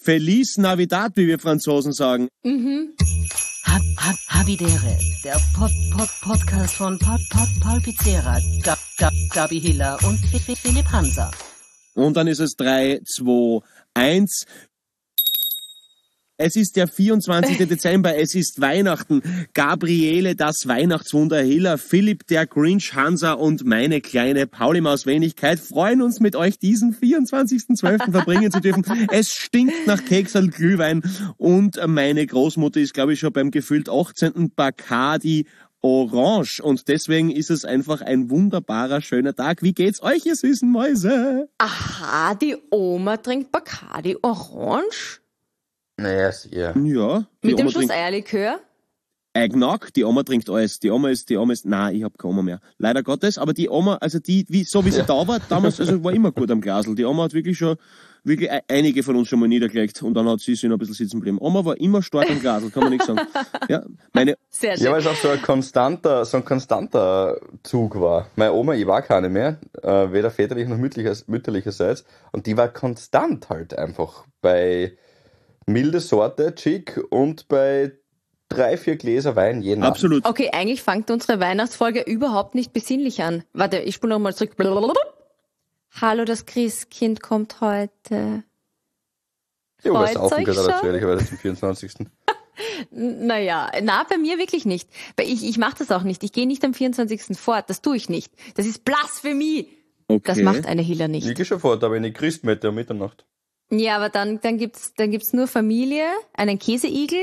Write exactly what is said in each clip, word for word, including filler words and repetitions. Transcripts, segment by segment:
Feliz Navidad, wie wir Franzosen sagen. Mhm. Hab, hab, Habidere, der Pod, Pod, Podcast von Pod, Pod, Paul Pizzera, Gab, Gab, Gabi Hiller und Philipp Hanser. Und dann ist es drei, zwei, eins. Es ist der vierundzwanzigster Dezember, es ist Weihnachten. Gabriele, das Weihnachtswunder, Hiller, Philipp, der Grinch, Hansa und meine kleine Pauli-Maus-Wenigkeit freuen uns mit euch diesen vierundzwanzigsten zwölften verbringen zu dürfen. Es stinkt nach Keksel, Glühwein und meine Großmutter ist, glaube ich, schon beim gefühlt achtzehnten Bacardi Orange und deswegen ist es einfach ein wunderbarer, schöner Tag. Wie geht's euch, ihr süßen Mäuse? Aha, die Oma trinkt Bacardi Orange? Naja, sehr. Ja. Mit dem Oma Schuss trinkt Eierlikör? Eggnog, die Oma trinkt alles. Die Oma ist, die Oma ist, nein, ich hab keine Oma mehr. Leider Gottes, aber die Oma, also die, wie, so wie sie ja. da war, damals, also war immer gut am Glasl. Die Oma hat wirklich schon, wirklich einige von uns schon mal niedergelegt und dann hat sie sich noch ein bisschen sitzen geblieben. Oma war immer stark am Glasl, kann man nicht sagen. Ja, meine. Sehr schön. Ja, weil es auch so ein konstanter, so ein konstanter Zug war. Meine Oma, ich war keine mehr, äh, weder väterlich noch mütterlicher, mütterlicherseits und die war konstant halt einfach bei milde Sorte, chic und bei drei, vier Gläser Wein jeden Abend. Absolut. Okay, eigentlich fängt unsere Weihnachtsfolge überhaupt nicht besinnlich an. Warte, ich spule nochmal zurück. Hallo, das Christkind kommt heute. Ja, aber es Freut's saufen euch gerade schon? natürlicherweise zum vierundzwanzigsten Naja, na, bei mir wirklich nicht. Weil ich, ich mache das auch nicht. Ich gehe nicht am vierundzwanzigsten fort. Das tue ich nicht. Das ist Blasphemie. Okay. Das macht eine Hiller nicht. Ich gehe schon fort, aber in die Christmette um Mitternacht. Ja, aber dann, dann gibt's, dann gibt's nur Familie, einen Käseigel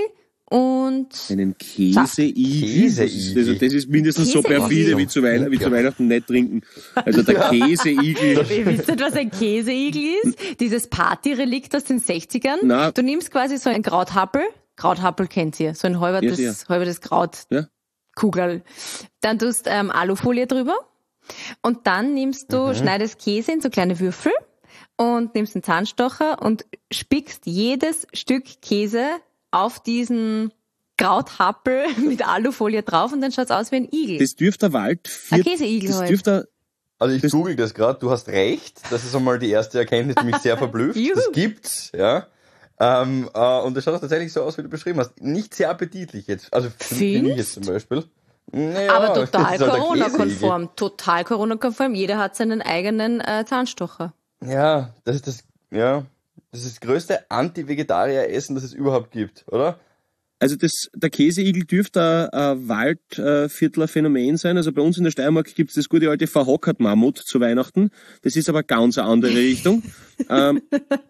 und Einen Käseigel? Käseigel. Das, das, das ist mindestens so Käseigel. perfide wie zu, Weihnachten, wie zu Weihnachten nicht trinken. Also der Käseigel. Ihr wisst nicht, was ein Käseigel ist? Dieses Partyrelikt aus den sechzigern. Na. Du nimmst quasi so ein Krauthappel. Krauthappel kennt ihr. So ein halbertes, Ja, halbertes Kraut. Ja. Kugel. Dann tust ähm, Alufolie drüber. Und dann nimmst du, Mhm. schneidest Käse in so kleine Würfel und nimmst einen Zahnstocher und spickst jedes Stück Käse auf diesen Krauthappel mit Alufolie drauf und dann schaut's aus wie ein Igel. Das dürfte der Wald vier, Ein Käseigel das halt. dürfte Also ich Das- google das gerade, du hast recht, das ist einmal die erste Erkenntnis, die mich sehr verblüfft. Juhu. Das gibt's, ja. Ähm, äh, und das schaut auch tatsächlich so aus, wie du beschrieben hast. Nicht sehr appetitlich jetzt, also für für mich jetzt zum Beispiel. Naja, Aber das total ist halt ein Corona-konform. Total Corona-konform. Jeder hat seinen eigenen äh, Zahnstocher. Käseigel. Ja, das ist das, ja, das ist das größte Anti-Vegetarier-Essen, das es überhaupt gibt, oder? Also das, der Käseigel dürfte ein Waldviertler-Phänomen sein. Also bei uns in der Steiermark gibt's das gute alte Verhockert-Mammut zu Weihnachten. Das ist aber ganz eine andere Richtung. ähm,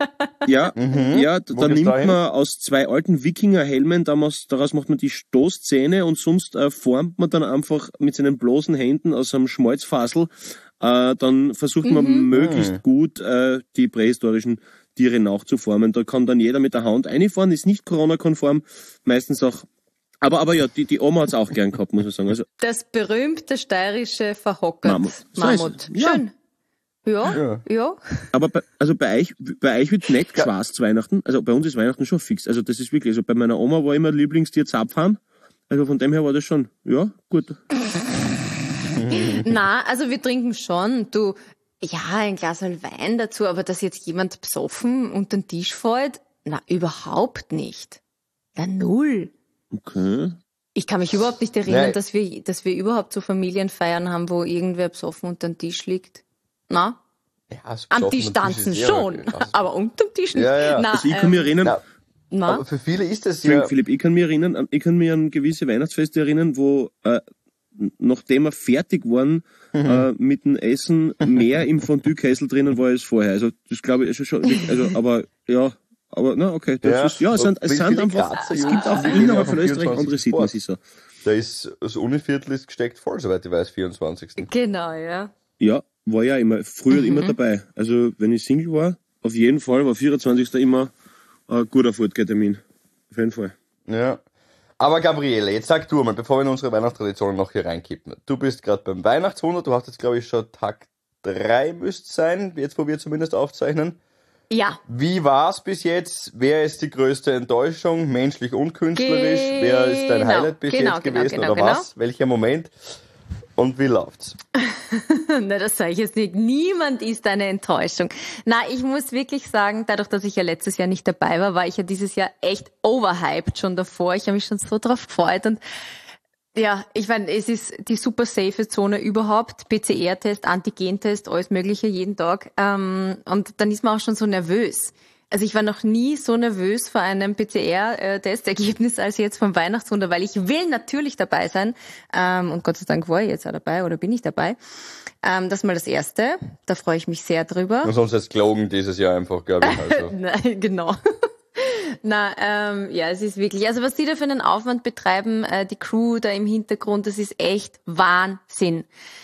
ja, ja, da, Wo da geht's nimmt da hin? man aus zwei alten Wikingerhelmen, daraus, daraus macht man die Stoßzähne und sonst äh, formt man dann einfach mit seinen bloßen Händen aus einem Schmalzfassel, äh, dann versucht man möglichst Mhm. gut äh, die prähistorischen Tiere nachzuformen. Da kann dann jeder mit der Hand reinfahren, ist nicht Corona-konform, meistens auch. Aber, aber ja, die, die Oma hat's auch gern gehabt, muss man sagen. Also, Das berühmte steirische Mammut. Verhockert So ist es. Mammut. Ja. Schön. Ja, ja. Ja. aber bei, also bei euch, bei euch wird nicht geschwast zu Weihnachten. Also bei uns ist Weihnachten schon fix. Also das ist wirklich, also bei meiner Oma war immer Lieblingstier Zapfhahn. Also von dem her war das schon, ja, gut. Na, also wir trinken schon. Du, ja, ein Glas Wein dazu, aber dass jetzt jemand besoffen unter den Tisch fällt, na, überhaupt nicht. Na, null. Okay. Ich kann mich überhaupt nicht erinnern, Nein. dass wir, dass wir überhaupt so Familienfeiern haben, wo irgendwer besoffen unter den Tisch liegt. Na, Ja, so am besoffen Tisch und tanzen ist sehr schon, okay. Also, aber unterm Tisch nicht. Ja, ja. Na, Also ich kann mich erinnern, na, na, aber für viele ist das Entschuldigung, ja... Philipp, ich kann mich erinnern, an- ich kann mich an gewisse Weihnachtsfeste erinnern, wo, äh, nachdem wir fertig waren, äh, mit dem Essen mehr im Fondue-Kessel drinnen war als vorher. Also, das glaube ich, also schon, also, aber, ja, aber, na, okay, das Ja, ist, ja, es sind, es und sind viele einfach, Grazer es Jungs, gibt auch die gehen ja innerhalb auf von den Österreich andere vierundzwanzigsten Sitten, fort. das ist so. Da ist das Univiertel ist gesteckt voll, soweit ich weiß, vierundzwanzigsten genau, ja. Ja, war ja immer, früher immer dabei. Also, wenn ich Single war, auf jeden Fall war vierundzwanzigster immer ein guter Fortgehtermin. Auf jeden Fall. Ja. Aber Gabriele, jetzt sag du mal, bevor wir in unsere Weihnachtstraditionen noch hier reinkippen. Du bist gerade beim Weihnachtswunder, du hast jetzt glaube ich schon Tag drei müsst sein, jetzt wo wir zumindest aufzeichnen. Ja, Wie war's bis jetzt? Wer ist die größte Enttäuschung, menschlich und künstlerisch? Wer ist dein Genau, Highlight bis genau, jetzt genau, gewesen genau, oder genau. was? Welcher Moment? Und wie läuft's? Na, das sage ich jetzt nicht. Niemand ist eine Enttäuschung. Na, ich muss wirklich sagen, dadurch, dass ich ja letztes Jahr nicht dabei war, war ich ja dieses Jahr echt overhyped schon davor. Ich habe mich schon so drauf gefreut und ja, ich meine, es ist die super safe Zone überhaupt. P C R-Test, Antigen-Test, alles Mögliche jeden Tag. Ähm, und dann ist man auch schon so nervös. Also ich war noch nie so nervös vor einem P C R-Testergebnis als jetzt vom Weihnachtswunder, weil ich will natürlich dabei sein. Ähm, und Gott sei Dank war ich jetzt auch dabei oder bin ich dabei. Ähm, das ist mal das Erste. Da freue ich mich sehr drüber. Und sonst jetzt gelogen dieses Jahr einfach, glaube ich. Also. Nein, genau. Na, ähm, ja, es ist wirklich, also was die da für einen Aufwand betreiben, äh, die Crew da im Hintergrund, das ist echt Wahnsinn.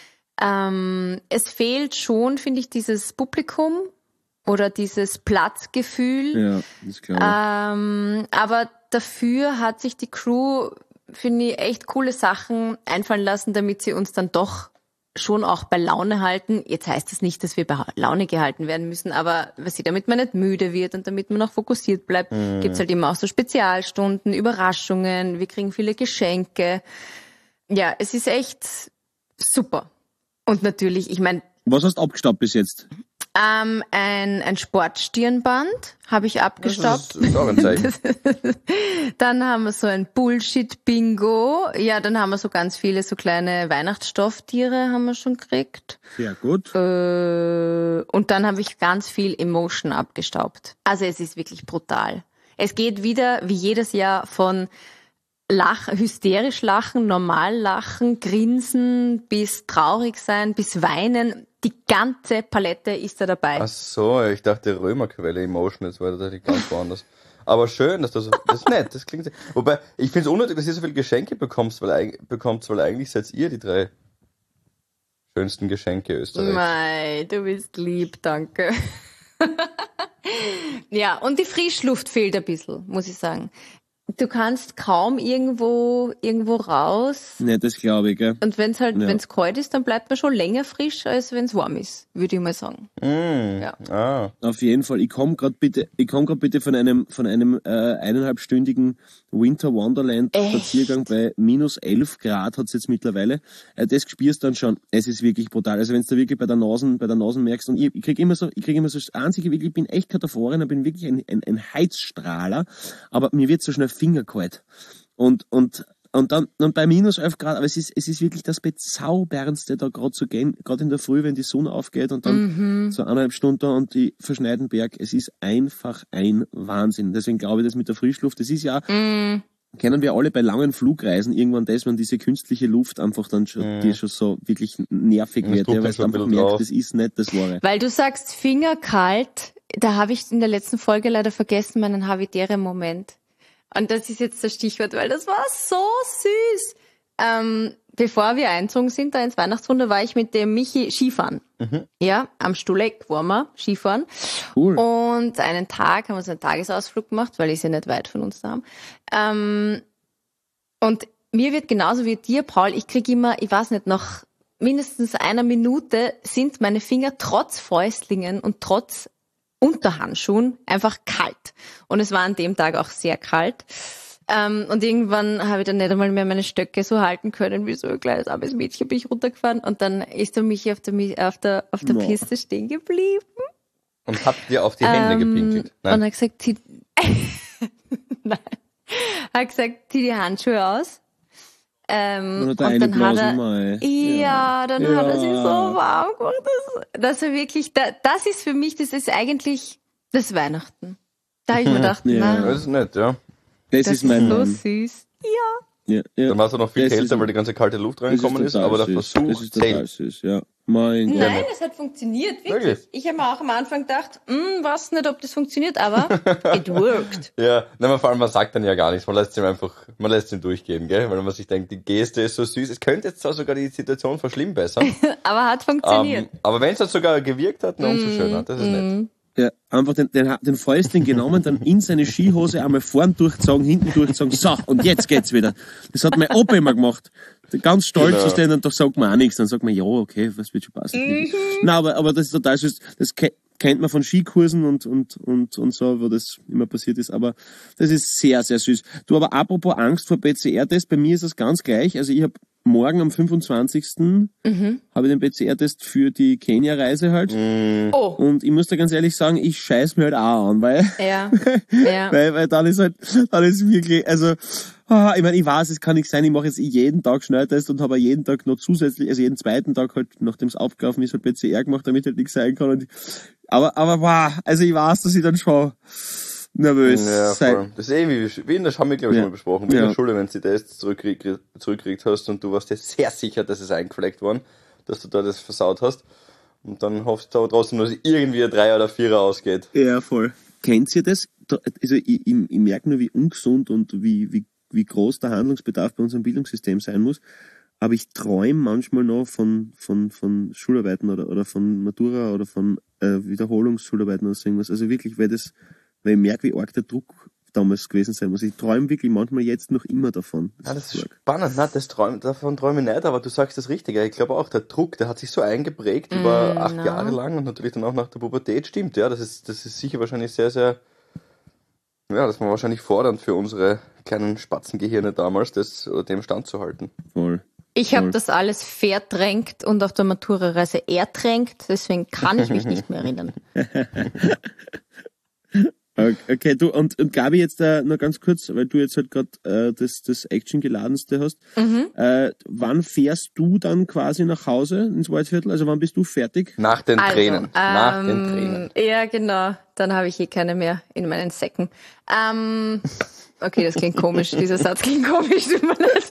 Ähm, es fehlt schon, finde ich, dieses Publikum oder dieses Platzgefühl. Ja, das glaube ich. Ähm, aber dafür hat sich die Crew, finde ich, echt coole Sachen einfallen lassen, damit sie uns dann doch schon auch bei Laune halten. Jetzt heißt das nicht, dass wir bei Laune gehalten werden müssen, aber was sie, damit man nicht müde wird und damit man auch fokussiert bleibt, mhm. gibt's halt immer auch so Spezialstunden, Überraschungen, wir kriegen viele Geschenke. Ja, es ist echt super. Und natürlich, ich meine... Was hast du abgestaubt bis jetzt? Ähm, ein, ein Sportstirnband habe ich abgestaubt. Das ist auch ein Zeichen. Dann haben wir so ein Bullshit-Bingo. Ja, dann haben wir so ganz viele so kleine Weihnachtsstofftiere haben wir schon gekriegt. Sehr gut. Äh, und dann habe ich ganz viel Emotion abgestaubt. Also es ist wirklich brutal. Es geht wieder, wie jedes Jahr, von Lach, hysterisch lachen, normal lachen, grinsen, bis traurig sein, bis weinen. Die ganze Palette ist da dabei. Ach so, ich dachte Römerquelle Emotion, jetzt war das tatsächlich ganz woanders. Aber schön, dass das, das ist nett, das klingt, wobei, ich finde es unnötig, dass ihr so viele Geschenke bekommst, weil, bekommt, weil eigentlich seid ihr die drei schönsten Geschenke Österreichs. Mei, du bist lieb, danke. Ja, und die Frischluft fehlt ein bisschen, muss ich sagen. Du kannst kaum irgendwo irgendwo raus. Ne, das glaube ich, gell. Und wenn es halt, Ja. wenn es kalt ist, dann bleibt man schon länger frisch, als wenn es warm ist, würde ich mal sagen. Mm, Ja. Ah. Auf jeden Fall. Ich komme gerade bitte, ich komme gerade bitte von einem von einem äh, eineinhalbstündigen Winter Wonderland Spaziergang bei minus elf Grad hat's jetzt mittlerweile. Äh, das spürst du dann schon. Es ist wirklich brutal. Also wenn du da wirklich bei der Nasen, bei der Nasen merkst, und ich, ich krieg immer so, ich krieg immer so das einzige, wirklich, ich bin echt Kataphorin, ich bin wirklich ein, ein, ein Heizstrahler, aber mir wird so schnell fingerkalt. Und und Und dann und bei minus elf Grad, aber es ist es ist wirklich das Bezauberndste, da gerade zu gehen, gerade in der Früh, wenn die Sonne aufgeht und dann Mhm. so eineinhalb Stunden und die verschneiten Berg. Es ist einfach ein Wahnsinn. Deswegen glaube ich, das mit der Frischluft, das ist ja, Mm. kennen wir alle bei langen Flugreisen irgendwann das, wenn diese künstliche Luft einfach dann schon, die schon so wirklich nervig Das wird, drückt ja, dann weil du schon ein einfach bisschen merkst, drauf. das ist nicht das Wahre. Weil du sagst fingerkalt, da habe ich in der letzten Folge leider vergessen, meinen Havidere-Moment. Und das ist jetzt das Stichwort, weil das war so süß. Ähm, bevor wir einzogen sind da ins Weihnachtswunder, war ich mit dem Michi Skifahren. Mhm. Ja, am Stuleck waren wir Skifahren. Cool. Und einen Tag haben wir so einen Tagesausflug gemacht, weil ich ja nicht weit von uns da haben. Ähm, und mir wird genauso wie dir, Paul, ich kriege immer, ich weiß nicht, nach mindestens einer Minute sind meine Finger trotz Fäustlingen und trotz Unterhandschuhen einfach kalt. Und es war an dem Tag auch sehr kalt. Ähm, und irgendwann habe ich dann nicht einmal mehr meine Stöcke so halten können, wie so ein kleines armes Mädchen bin ich runtergefahren. Und dann ist der Michi auf der, Mi- auf der, auf der No. Piste stehen geblieben. Und habt ihr auf die Hände Ähm, gepinkelt? Und Nein. hat gesagt, zieh, nein, hat gesagt, zieh die Handschuhe aus. Ähm, Und und hat er dann hat reingeblasen, er, mei. ja, dann Ja. hat er sich so warm gemacht. Das, das er wirklich, da, das ist für mich, das ist eigentlich das Weihnachten. Da habe ich mir gedacht, Ja. na, Das ist nett, ja. Das, das ist mein so Mann. süß. Ja. Ja, ja. Dann war es auch noch viel Das ist- kälter, weil die ganze kalte Luft Das reingekommen ist, total aber der süß. Versuch Das ist total zählt. süß, ja. Mein Gott. Nein, es hat funktioniert, wirklich. Wirklich? Ich habe mir auch am Anfang gedacht, hm, weiß nicht, ob das funktioniert, aber it worked. Ja, nein, aber vor allem, man sagt dann ja gar nichts, man lässt ihm einfach, man lässt ihn durchgehen, gell, weil man sich denkt, die Geste ist so süß, es könnte jetzt zwar sogar die Situation verschlimmbessern, Aber hat funktioniert. ähm, aber wenn es dann sogar gewirkt hat, dann umso schöner, das ist nett. Der einfach den, den, den Fäustling genommen, dann in seine Skihose einmal vorn durchgezogen, hinten durchgezogen, so, und jetzt geht's wieder. Das hat mein Opa immer gemacht. Ganz stolz Genau. zu stehen, und doch sagt man auch nichts. Dann sagt man, ja, okay, was wird schon passen. Nein, aber, aber das ist total süß. Das ke- kennt man von Skikursen und, und, und, und so, wo das immer passiert ist. Aber das ist sehr, sehr süß. Du, aber apropos Angst vor P C R-Test, bei mir ist das ganz gleich. Also ich habe morgen am fünfundzwanzigsten Mhm. habe ich den P C R-Test für die Kenia-Reise halt. Mm, Oh, Und ich muss da ganz ehrlich sagen, ich scheiß mir halt auch an, weil, ja. ja. weil, weil dann ist halt, dann ist wirklich, also, ah, ich meine, ich weiß, es kann nicht sein, ich mache jetzt jeden Tag Schnelltest und habe jeden Tag noch zusätzlich, also jeden zweiten Tag halt, nachdem es abgelaufen ist, halt P C R gemacht, damit halt nichts sein kann. Und, aber, aber, wow, also ich weiß, dass ich dann schon nervös ja, sein. voll. Das ist eh wie, wie in der, haben wir glaube ich Ja. schon mal besprochen, wie in Ja. der Schule, wenn du die Tests zurückkrieg, zurückkriegt hast und du warst dir sehr sicher, dass es eingefleckt worden, dass du da das versaut hast. Und dann hoffst du aber trotzdem, dass irgendwie ein Dreier oder Vierer ausgeht. Ja, voll. Kennt ihr das? Da- Also ich, ich, ich merke nur, wie ungesund und wie, wie, wie groß der Handlungsbedarf bei unserem Bildungssystem sein muss. Aber ich träume manchmal noch von, von, von Schularbeiten oder, oder von Matura oder von äh, Wiederholungsschularbeiten oder so irgendwas. Also wirklich, weil das, weil ich merke, wie arg der Druck damals gewesen sein muss. Ich träume wirklich manchmal jetzt noch immer davon. Ja, das ist arg. spannend, ne? Das träum, davon träume ich nicht, aber du sagst das Richtige. Ich glaube auch, der Druck, der hat sich so eingeprägt über Mm, acht ja. Jahre lang und natürlich dann auch nach der Pubertät. Stimmt, ja, das ist, das ist sicher wahrscheinlich sehr, sehr, ja, das war wahrscheinlich fordernd für unsere kleinen Spatzengehirne damals, das oder dem standzuhalten. Voll. Ich habe Voll. das alles verdrängt und auf der Matura-Reise ertränkt, deswegen kann ich mich nicht mehr erinnern. Okay, du, und, und Gabi, jetzt äh, noch ganz kurz, weil du jetzt halt gerade äh, das, das Action-Geladenste hast. Mhm. Äh, wann fährst du dann quasi nach Hause ins Waldviertel? Also wann bist du fertig? Nach den Also, Tränen. Nach ähm, den Tränen. Ja, genau. Dann habe ich eh keine mehr in meinen Säcken. Ähm, okay, das klingt komisch. Dieser Satz klingt komisch. Tut mir leid.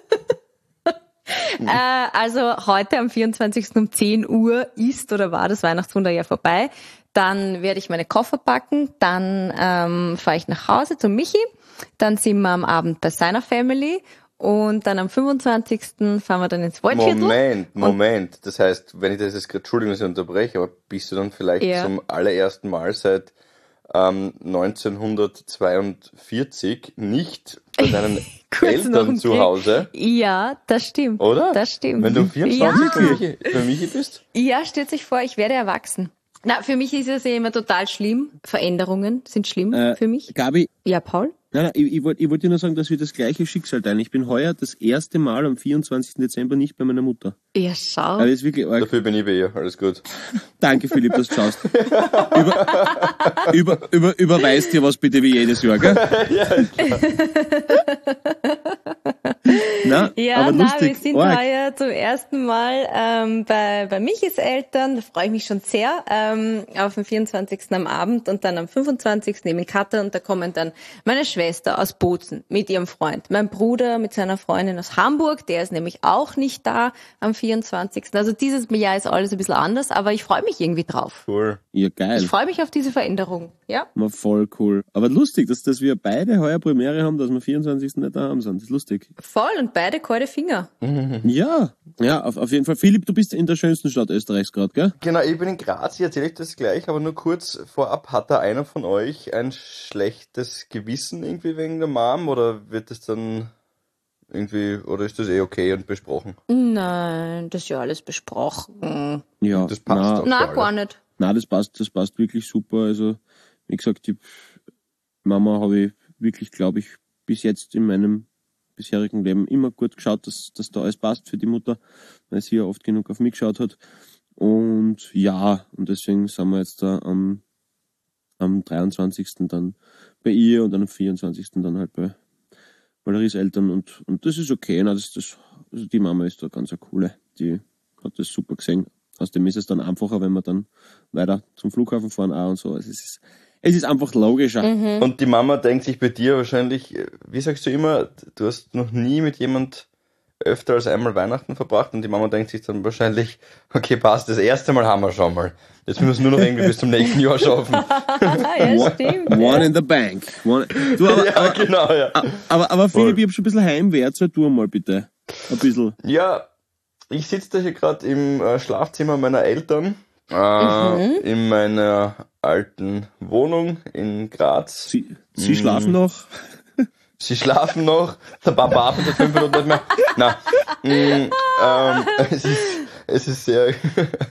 äh, also heute am vierundzwanzigsten um zehn Uhr ist oder war das Weihnachtswunder ja vorbei. Dann werde ich meine Koffer packen. Dann ähm, fahre ich nach Hause zu Michi. Dann sind wir am Abend bei seiner Family. Und dann am fünfundzwanzigsten fahren wir dann ins Waldviertel. Moment, Moment. Das heißt, wenn ich das jetzt gerade, Entschuldigung, dass ich unterbreche, aber bist du dann vielleicht Ja. zum allerersten Mal seit ähm, neunzehnhundertzweiundvierzig nicht bei deinen Kurz noch Eltern ein zu Blick. Hause, Ja, das stimmt. oder? Das stimmt. Wenn du am vierundzwanzigsten Ja. für Michi, für Michi bist? Ja, stellt sich vor, ich werde erwachsen. Na, für mich ist es ja immer total schlimm. Veränderungen sind schlimm Äh, für mich. Gabi, Ja, Paul? nein, nein, ich, ich wollte ich wollt dir nur sagen, dass wir das gleiche Schicksal teilen. Ich bin heuer das erste Mal am vierundzwanzigsten Dezember nicht bei meiner Mutter. Ja, schau. Aber das ist wirklich arg. Dafür bin ich bei ihr, alles gut. Danke, Philipp, dass du schaust. über, über, über, überweist dir was bitte wie jedes Jahr, gell? Na, Ja, aber na, lustig. wir sind arg. heuer zum ersten Mal ähm, bei, bei Michis Eltern. Da freue ich mich schon sehr. Ähm, auf dem vierundzwanzigsten am Abend und dann am fünfundzwanzigsten eben in Katar. Und da kommen dann meine Schwester aus Bozen mit ihrem Freund. Mein Bruder mit seiner Freundin aus Hamburg. Der ist nämlich auch nicht da am vierundzwanzigsten Also dieses Jahr ist alles ein bisschen anders, aber ich freue mich irgendwie drauf. Cool. Ja, geil. Ich freue mich auf diese Veränderung. Ja. War voll cool. Aber lustig, dass, dass wir beide heuer Premiere haben, dass wir vierundzwanzigsten nicht daheim sind. Das ist lustig. Voll und beide kalte Finger. Ja, ja, auf, auf jeden Fall. Philipp, du bist in der schönsten Stadt Österreichs gerade, gell? Genau, ich bin in Graz, ich erzähle ich das gleich, aber nur kurz vorab, hat da einer von euch ein schlechtes Gewissen irgendwie wegen der Mom oder wird das dann irgendwie, oder ist das eh okay und besprochen? Nein, das ist ja alles besprochen. Ja, Das passt na, doch. Na, alle. gar nicht. na, das passt, das passt wirklich super. Also, wie gesagt, die Mama habe ich wirklich, glaube ich, bis jetzt in meinem bisherigen Leben immer gut geschaut, dass, dass da alles passt für die Mutter, weil sie ja oft genug auf mich geschaut hat. Und ja, und deswegen sind wir jetzt da am, am dreiundzwanzigsten dann bei ihr und dann am vierundzwanzigsten dann halt bei Valeries Eltern und, und das ist okay. Na, das, das, also die Mama ist da ganz eine coole. Die hat das super gesehen. Außerdem ist es dann einfacher, wenn wir dann weiter zum Flughafen fahren auch und so. Also es ist, es ist einfach logischer. Mhm. Und die Mama denkt sich bei dir wahrscheinlich, wie sagst du immer, du hast noch nie mit jemand öfter als einmal Weihnachten verbracht und die Mama denkt sich dann wahrscheinlich, okay, passt, das erste Mal haben wir schon mal. Jetzt müssen wir es nur noch irgendwie bis zum nächsten Jahr schaffen. ja, stimmt. One in the bank. One, du, aber, Ja, aber, genau, ja. aber, aber Philipp, Voll. ich hab schon ein bisschen Heimweh. Zeig du mal bitte. Ein bisschen. Ja, ich sitze da hier gerade im äh, Schlafzimmer meiner Eltern, äh, in meiner alten Wohnung in Graz. Sie, sie Mm. schlafen noch. Sie schlafen noch, der Papa arbeitet fünf Minuten nicht mehr. Nein, mm, ähm, es ist, es ist sehr,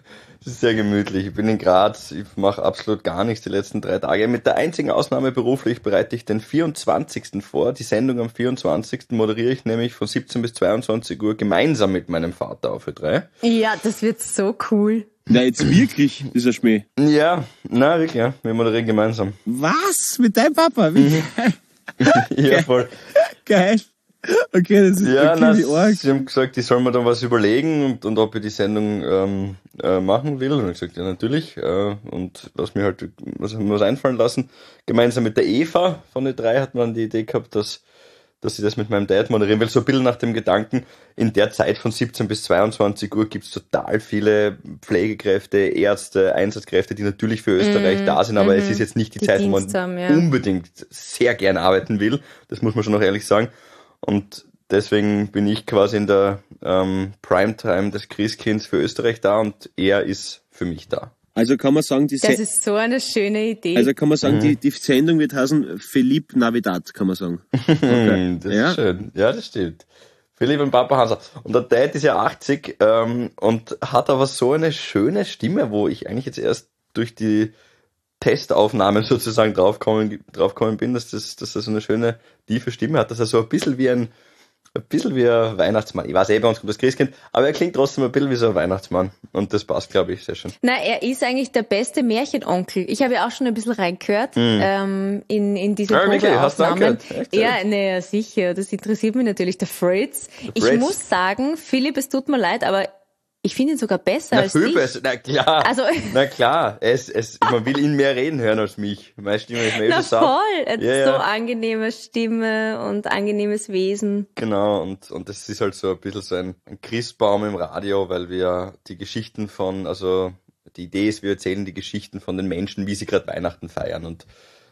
Es ist sehr gemütlich. Ich bin in Graz, ich mache absolut gar nichts die letzten drei Tage. Mit der einzigen Ausnahme beruflich bereite ich den vierundzwanzigsten vor. Die Sendung am vierundzwanzigsten moderiere ich nämlich von siebzehn bis zweiundzwanzig Uhr gemeinsam mit meinem Vater auf Ö drei. Ja, das wird so cool. Na, jetzt wirklich, dieser Schmäh. Ja, na wirklich, ja. Wir moderieren gemeinsam. Was? Mit deinem Papa? Wie geil. Ja, voll. Geil. Okay, das ist Ja, na, wirklich arg. sie haben gesagt, ich soll mir dann was überlegen und, und ob ich die Sendung ähm, äh, machen will. Und ich habe gesagt, ja, natürlich. Äh, und lass mir halt was, was einfallen lassen. Gemeinsam mit der Eva von Ö drei hat man die Idee gehabt, dass, dass ich das mit meinem Dad moderieren will. So ein bisschen nach dem Gedanken, in der Zeit von siebzehn bis zweiundzwanzig Uhr gibt's total viele Pflegekräfte, Ärzte, Einsatzkräfte, die natürlich für Österreich mm, da sind, aber mm-hmm. es ist jetzt nicht die, die Zeit, wo man haben, ja. unbedingt sehr gern arbeiten will. Das muss man schon noch ehrlich sagen. Und deswegen bin ich quasi in der ähm, Primetime des Christkinds für Österreich da und er ist für mich da. Also kann man sagen, die Das ist so eine schöne Idee. Also kann man sagen, Mhm. die, die Sendung wird heißen Philipp Navidad, kann man sagen. Okay. Das Ja. ist schön. Ja, das stimmt. Philipp und Papa Hansa. Und der Dad ist ja achtzig ähm, und hat aber so eine schöne Stimme, wo ich eigentlich jetzt erst durch die Testaufnahmen sozusagen draufkommen, draufkommen bin, dass das, dass das so eine schöne, tiefe Stimme hat, dass er so ein bisschen wie ein, ein bisschen wie ein Weihnachtsmann. Ich weiß eh, bei uns kommt das Christkind, aber er klingt trotzdem ein bisschen wie so ein Weihnachtsmann. Und das passt, glaube ich, sehr schön. Na, er ist eigentlich der beste Märchenonkel. Ich habe ja auch schon ein bisschen reingehört mm. ähm, in, in diese Ja, wirklich? Hast du Probeaufnahmen. reingehört? Echt? Ja, naja, sicher. Das interessiert mich natürlich, der Fritz. Ich Fritz. muss sagen, Philipp, es tut mir leid, aber ich finde ihn sogar besser Na, als viel dich. besser. Na klar. Also, Na klar. Es, es, man will ihn mehr reden hören als mich. Meine Stimme ist mir eh na schon voll. satt. Er hat Ja, so ja. angenehme Stimme und angenehmes Wesen. Genau, und, und das ist halt so ein bisschen so ein, ein Christbaum im Radio, weil wir die Geschichten von, also die Idee ist, wir erzählen die Geschichten von den Menschen, wie sie gerade Weihnachten feiern. Und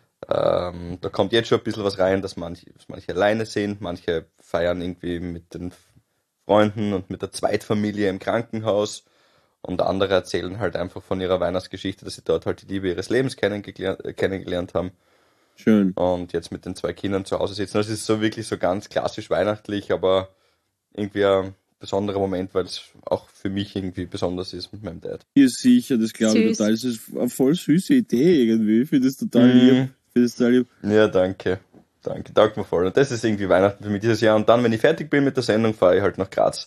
ähm, da kommt jetzt schon ein bisschen was rein, dass manche, dass manche alleine sind, manche feiern irgendwie mit den Freunden und mit der Zweitfamilie im Krankenhaus. Und andere erzählen halt einfach von ihrer Weihnachtsgeschichte, dass sie dort halt die Liebe ihres Lebens kennengelernt, äh, kennengelernt haben. Schön. Und jetzt mit den zwei Kindern zu Hause sitzen. Das ist so wirklich so ganz klassisch weihnachtlich, aber irgendwie ein besonderer Moment, weil es auch für mich irgendwie besonders ist mit meinem Dad. Ja, sicher, das glaube ich Süß. total. Das ist eine voll süße Idee irgendwie. Ich finde das total Mhm. lieb. Ich finde das total lieb. Ja, danke. Danke, taugt mir voll. Und das ist irgendwie Weihnachten für mich dieses Jahr. Und dann, wenn ich fertig bin mit der Sendung, fahre ich halt nach Graz.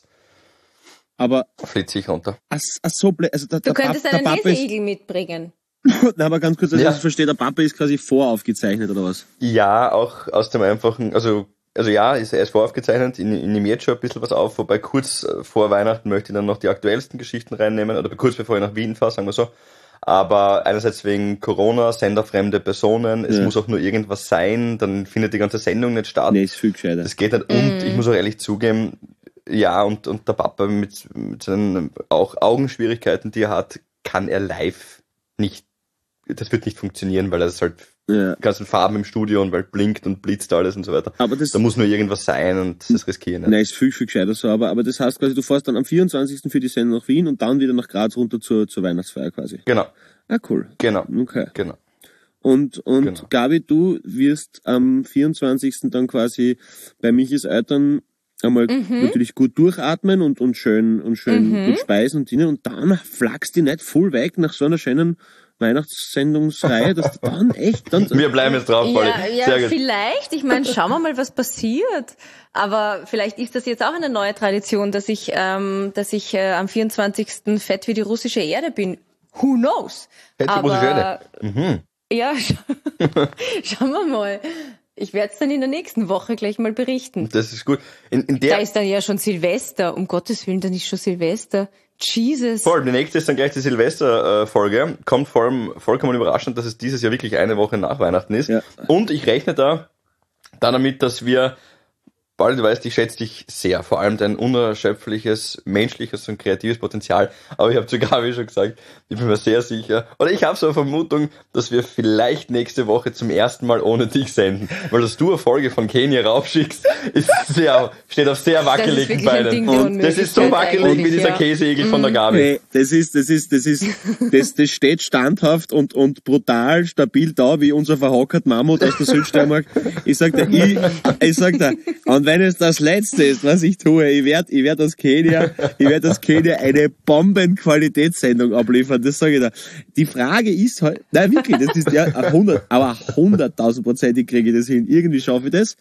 Aber, Flitze ich runter. ach, ach so, blöd. Also der, Du der, könntest Pap- der einen Papa ist, Leseigel mitbringen. nein, aber ganz kurz, dass Ja. ich das verstehe, der Papa ist quasi voraufgezeichnet, oder was? Ja, auch aus dem einfachen, also, also ja, ist, er ist voraufgezeichnet, ich, ich nehme jetzt schon ein bisschen was auf, wobei kurz äh, vor Weihnachten möchte ich dann noch die aktuellsten Geschichten reinnehmen, oder kurz bevor ich nach Wien fahre, sagen wir so. Aber einerseits wegen Corona, senderfremde Personen, es Ja. muss auch nur irgendwas sein, dann findet die ganze Sendung nicht statt. Nee, ist viel gescheiter. Das geht nicht. Und ich muss auch ehrlich zugeben, ja, und, und der Papa mit, mit seinen auch Augenschwierigkeiten, die er hat, kann er live nicht, das wird nicht funktionieren, weil er ist halt Ja. die ganzen Farben im Studio und weil blinkt und blitzt alles und so weiter. Aber das, Da muss nur irgendwas sein und das riskiere ich nicht. nein, ist viel, viel gescheiter so, aber, aber das heißt quasi, du fährst dann am vierundzwanzigsten für die Sendung nach Wien und dann wieder nach Graz runter zur, zur Weihnachtsfeier quasi. Genau, Ah, cool. genau, Okay. genau. Und, und Genau. Gabi, du wirst am vierundzwanzigsten dann quasi bei Michis Eltern einmal natürlich gut durchatmen und, und schön, und schön Mhm. gut speisen und dienen und dann flachst die nicht voll weg nach so einer schönen Weihnachtssendungsreihe, dass du dann echt, dann, Wir bleiben jetzt drauf, Polly. Ja, ja Sehr gut. vielleicht. Ich meine, schauen wir mal, was passiert. Aber vielleicht ist das jetzt auch eine neue Tradition, dass ich, ähm, dass ich äh, am vierundzwanzigsten fett wie die russische Erde bin. Who knows? Fett wie Aber, russische Erde. Mhm. Ja, schauen wir mal. Ich werde es dann in der nächsten Woche gleich mal berichten. Das ist gut. In, in Da der, ist dann ja schon Silvester. Um Gottes Willen, dann ist schon Silvester. Jesus. voll, die nächste ist dann gleich die Silvester-Folge. Kommt vor allem vollkommen überraschend, dass es dieses Jahr wirklich eine Woche nach Weihnachten ist. Ja. Und ich rechne da, da damit, dass wir, Paul, du weißt, ich schätze dich sehr. Vor allem dein unerschöpfliches, menschliches und kreatives Potenzial. Aber ich habe zu Gabi schon gesagt, ich bin mir sehr sicher, oder ich habe so eine Vermutung, dass wir vielleicht nächste Woche zum ersten Mal ohne dich senden. Weil dass du eine Folge von Kenia raufschickst, ist sehr, steht auf sehr wackeligen wirklich ein Beinen. Ding der Und das ist so Unmöglichkeit wackelig wie eigentlich, dieser ja. Käseigel von der Gabi. Nee, das ist, das ist, das ist, das, das steht standhaft und, und brutal stabil da, wie unser verhockert Mammut aus der Südsteiermark. Ich sag dir, ich, ich sag dir, Und wenn es das Letzte ist, was ich tue, ich werde ich werd aus Kenia, ich werde aus Kenia eine Bombenqualitätssendung abliefern, das sage ich da. Die Frage ist halt, nein wirklich, das ist ja hundert, aber hunderttausendprozentig kriege ich das hin. Irgendwie schaffe ich das.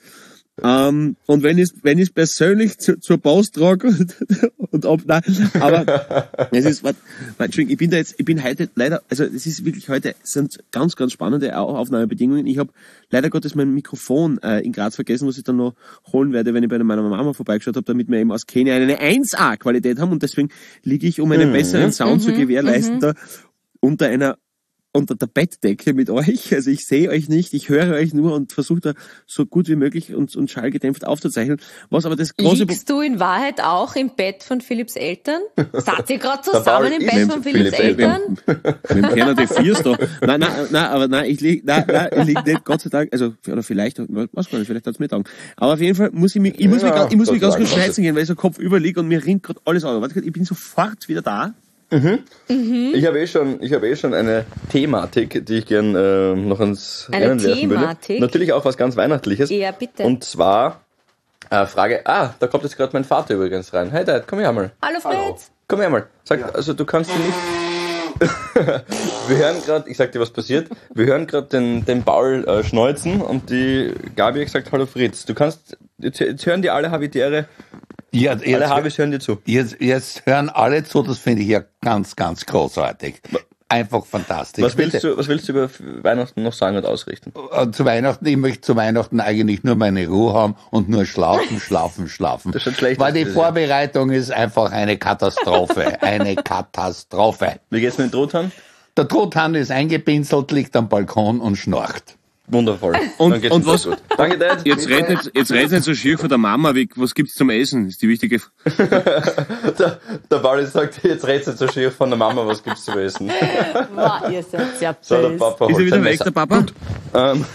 Ähm, und wenn ich wenn ich persönlich zu, zur Post trage und, und ob, nein, aber es ist, warte, Entschuldigung, ich bin da jetzt, ich bin heute leider, also es ist wirklich heute, es sind ganz, ganz spannende Aufnahmebedingungen. Ich habe leider Gottes mein Mikrofon äh, in Graz vergessen, was ich dann noch holen werde, wenn ich bei meiner Mama vorbeigeschaut habe, damit wir eben aus Kenia eine eins A Qualität haben und deswegen liege ich, um einen mhm. besseren Sound mhm. zu gewährleisten, mhm. da unter einer unter der Bettdecke mit euch. Also ich sehe euch nicht, ich höre euch nur und versuche da so gut wie möglich und, und schallgedämpft aufzuzeichnen. Was aber das große Liegst du in Wahrheit auch im Bett von Philipps Eltern? Seid ihr gerade zusammen im Bett von Philipps Eltern? Mit dem Kerner die Viers da. Nein, nein, nein, aber nein, ich lieg, nein, nein, ich lieg nicht, Gott sei Dank, also, oder vielleicht, was gar nicht, vielleicht hat's mir getan. Aber auf jeden Fall muss ich mich, ich muss ja, mich, ganz, ich muss mich ganz kurz Dank, scheißen gehen, weil ich so Kopf überliege und mir rinnt gerade alles an. Warte, ich bin sofort wieder da. Mhm. Mhm. Ich habe eh schon, ich habe eh schon eine Thematik, die ich gern äh, noch ans Eine Rennen werfen würde. Thematik? Natürlich auch was ganz Weihnachtliches. Ja, bitte. Und zwar äh, Frage. Ah, da kommt jetzt gerade mein Vater übrigens rein. Hey Dad, komm her mal. Hallo Fritz. Komm her mal. Sag, ja. Also du kannst dir nicht. Wir hören gerade, ich sag dir, was passiert. Wir hören gerade den, den Paul äh, schneuzen und die Gabi hat gesagt, hallo Fritz. Du kannst, jetzt, jetzt hören die alle Habitäre. Ja, jetzt, Alle Habis hören dir zu. Jetzt, jetzt hören alle zu, das finde ich ja ganz, ganz großartig. Einfach fantastisch. Was willst du, was willst du über Weihnachten noch sagen und ausrichten? Zu Weihnachten, ich möchte zu Weihnachten eigentlich nur meine Ruhe haben und nur schlafen, schlafen, schlafen. Das ist schon schlecht. Weil die Vorbereitung ist einfach eine Katastrophe. Eine Katastrophe. Wie geht's mit dem Truthahn? Der Truthahn ist eingepinselt, liegt am Balkon und schnarcht. Wundervoll. Und, Dann geht's und uns was, gut. Danke, Dad. jetzt red nicht, jetzt red nicht so schier von der Mama, wie, was gibt's zum Essen? Ist die wichtige Frage. der, der Pauli sagt, jetzt redst du so schier von der Mama, was gibt's zu essen? Wow, ihr seid ja So, der böse. Papa Ist er holt wieder sein weg, Messer. der Papa? Ähm,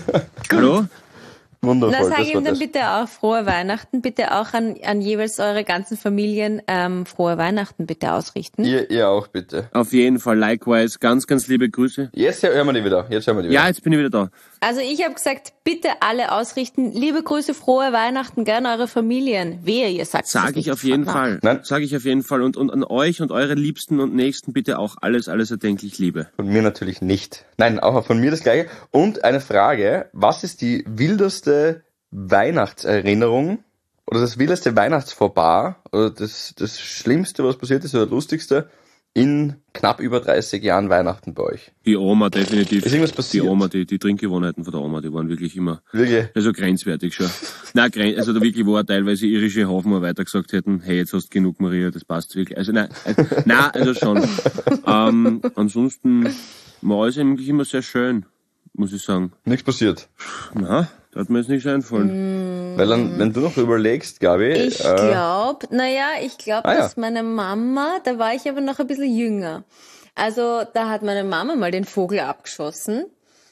Hallo? wundervoll, Na, sag das ihm war dann das. bitte auch frohe Weihnachten, bitte auch an, an jeweils eure ganzen Familien ähm, frohe Weihnachten bitte ausrichten. Ihr, ihr auch, bitte. Auf jeden Fall, likewise, ganz, ganz liebe Grüße. Jetzt hören wir die wieder. Jetzt hören wir die wieder. Ja, jetzt bin ich wieder da. Also ich habe gesagt, bitte alle ausrichten, liebe Grüße, frohe Weihnachten, gerne eure Familien. Wehe, ihr sagt das Sage ich nicht. auf jeden Na. Fall. Nein. Sage ich auf jeden Fall. Und, und an euch und eure Liebsten und Nächsten bitte auch alles, alles erdenklich Liebe. Von mir natürlich nicht. Nein, auch von mir das Gleiche. Und eine Frage, was ist die wildeste Weihnachtserinnerung oder das wildeste Weihnachtsvorbar oder das, das Schlimmste, was passiert ist oder das Lustigste in knapp über dreißig Jahren Weihnachten bei euch? Die Oma, definitiv. Ist irgendwas Die passiert? Oma, die, die Trinkgewohnheiten von der Oma, die waren wirklich immer, Wirklich? also grenzwertig schon. Nein, gren- also da wirklich war teilweise irische Hafenarbeiter gesagt hätten, hey, jetzt hast du genug, Maria, das passt wirklich. Also nein, äh, nein, also schon. ähm, ansonsten war es eigentlich immer sehr schön, muss ich sagen. Nichts passiert. Na, da hat mir jetzt nichts einfallen. Weil dann, wenn du noch überlegst, Gabi, Ich äh, glaube, naja, ich glaube, Ah, ja. dass meine Mama, da war ich aber noch ein bisschen jünger. Also da hat meine Mama mal den Vogel abgeschossen.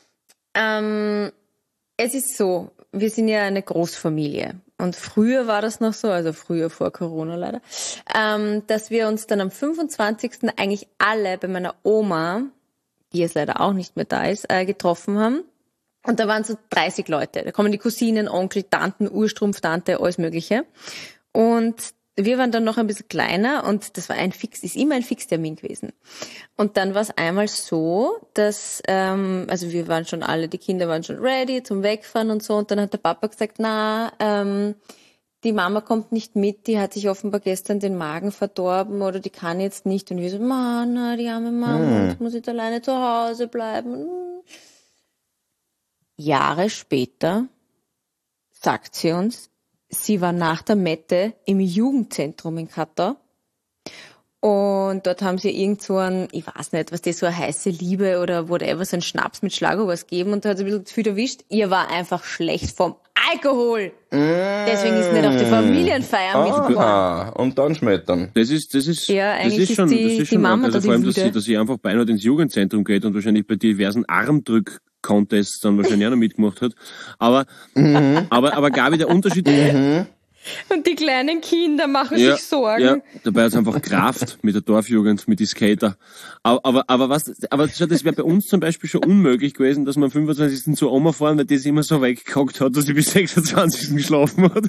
Ähm, es ist so, wir sind ja eine Großfamilie. Und früher war das noch so, also früher vor Corona leider, ähm, dass wir uns dann am fünfundzwanzigsten eigentlich alle bei meiner Oma, die jetzt leider auch nicht mehr da ist, äh, getroffen haben. Und da waren so dreißig Leute. Da kommen die Cousinen, Onkel, Tanten, Urstrumpftante, alles Mögliche. Und wir waren dann noch ein bisschen kleiner und das war ein Fix, ist immer ein Fixtermin gewesen. Und dann war es einmal so, dass, ähm, also wir waren schon alle, die Kinder waren schon ready zum Wegfahren und so. Und dann hat der Papa gesagt, na, ähm, die Mama kommt nicht mit, die hat sich offenbar gestern den Magen verdorben oder die kann jetzt nicht. Und wir so, Mann, na, die arme Mama, jetzt muss ich alleine zu Hause bleiben. Jahre später sagt sie uns, sie war nach der Mette im Jugendzentrum in Katar und dort haben sie irgend so ein, ich weiß nicht, was das so eine heiße Liebe oder whatever, so ein Schnaps mit Schlagobers gegeben und da hat sie ein bisschen zu viel erwischt. Ihr war einfach schlecht vom Alkohol. Deswegen ist nicht auf die Familienfeier mitgekommen. ah, und dann schmettern. Das ist, das ist, Ja, das eigentlich ist schon, ist die- das ist die schon, Mama also da vor allem, die dass sie, Wüde. dass sie einfach beinahe ins Jugendzentrum geht und wahrscheinlich bei diversen Armdrück-Contests dann wahrscheinlich auch noch mitgemacht hat. Aber, aber, aber Gabi, der Unterschied, Und die kleinen Kinder machen Ja, sich Sorgen. ja, dabei hat's einfach Kraft mit der Dorfjugend, mit den Skater. Aber, aber, aber was, aber schau, das wäre bei uns zum Beispiel schon unmöglich gewesen, dass wir am fünfundzwanzigsten zur Oma fahren, weil die sich immer so weggehockt hat, dass sie bis sechsundzwanzigsten geschlafen hat.